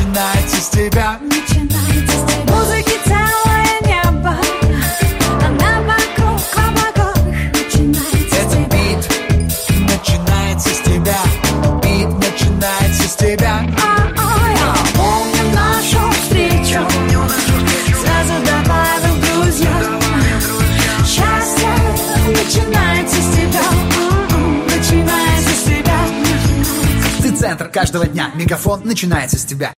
начинается с тебя. Музыки целое небо, она вокруг облаков. Начинается с тебя. Бит начинается с тебя. Бит начинается с тебя. Я помню нашу встречу, сразу добавил друзья. Счастье начинается с тебя. Начинается с тебя. Ты центр каждого дня. Мегафон начинается с тебя.